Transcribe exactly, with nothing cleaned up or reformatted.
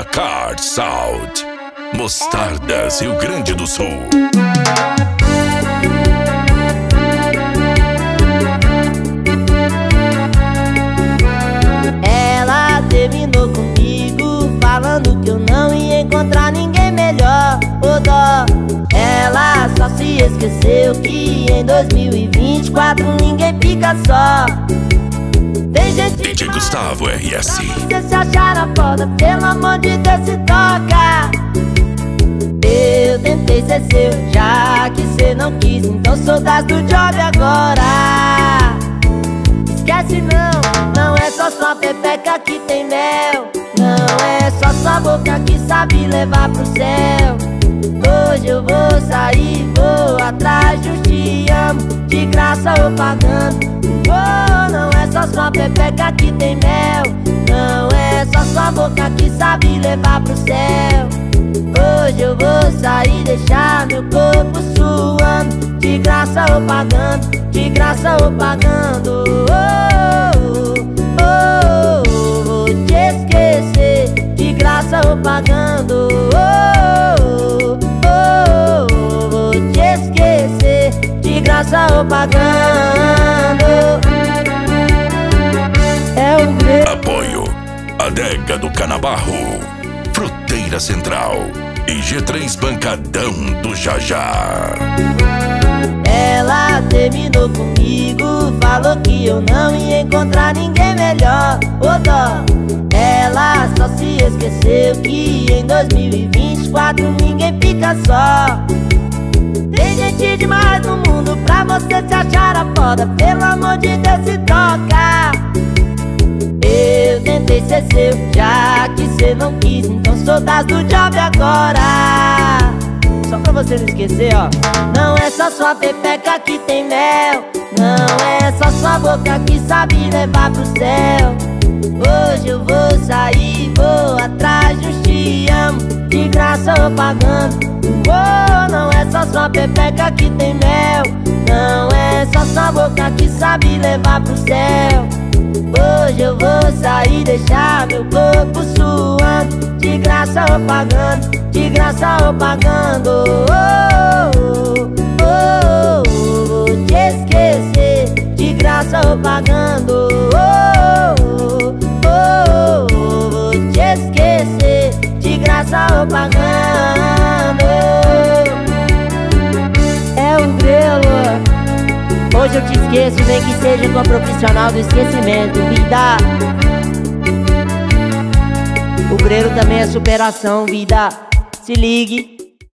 Dakar South, Mostardas, Rio Grande do Sul. Ela terminou comigo, falando que eu não ia encontrar ninguém melhor. Ô dó, ela só se esqueceu que em dois mil e vinte e quatro ninguém fica só. Tem gente D J Gustavo R S. Pra você se achar a foda, pelo amor de Deus se toca. Eu tentei ser seu, já que cê não quis, então sou das do job agora. Esquece não, não é só sua pepeca que tem mel. Não é só sua boca que sabe levar pro céu. Hoje eu vou sair, vou atrás de um te amo, de graça ou pagando. Oh, não é só sua pepeca que tem mel. Não é só sua boca que sabe levar pro céu. Hoje eu vou sair, deixar meu corpo suando, de graça ou pagando, de graça ou pagando. Oh, oh, oh, vou te esquecer, de graça ou pagando. Oh, oh, oh, vou te esquecer, de graça ou pagando. É o meu Apoio Adega do Canabarro, Fruteira Central e G três Bancadão do Jajá. Ela terminou comigo, falou que eu não ia encontrar ninguém melhor. Ô dó, ela só se esqueceu que em dois mil e vinte e quatro ninguém fica só. Tem gente demais no mundo pra você se achar a foda, pelo amor de Deus se toca. Eu tentei ser seu, já que cê não quis, então sou das do job agora. Só pra você não esquecer, ó. Não é só sua pepeca que tem mel. Não é só sua boca que sabe levar pro céu. Hoje eu vou sair, vou atrás de um te amo, de graça ou pagando. Oh, não é só sua pepeca que tem mel. Não é só sua boca que sabe levar pro céu. Hoje eu vou sair, deixar meu corpo suando, de graça ou pagando, de graça ou pagando. Oh, oh, oh, oh, vou te esquecer, de graça ou pagando. Oh, oh, oh, oh, vou te esquecer, de graça ou pagando. É um grelo. Hoje eu te esqueço, nem que seja com a profissional do esquecimento, vida. O Breno também é superação, vida. Se ligue.